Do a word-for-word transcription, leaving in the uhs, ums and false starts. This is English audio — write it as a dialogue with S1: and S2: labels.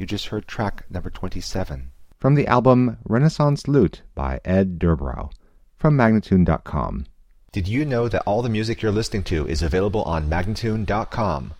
S1: You just heard track number twenty-seven.
S2: From the album Renaissance Lute by Ed Durbrow, from Magnatune dot com.
S1: Did you know that all the music you're listening to is available on Magnatune dot com?